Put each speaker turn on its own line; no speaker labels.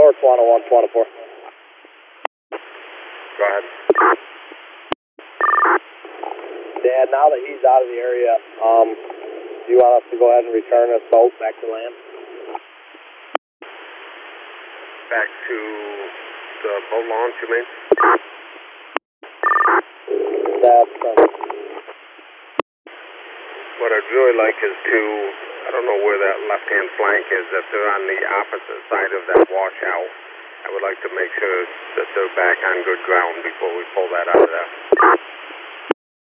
North 10124.
Go ahead.
Dad, now that he's out of the area, do you want us to go ahead and return this boat back to land?
Back to the boat launch, you mean?
That's
What I'd really like is to, I don't know where that left-hand flank is, if they're on the opposite side of that washout. I would like to make sure that they're back on good ground before we pull that out of there.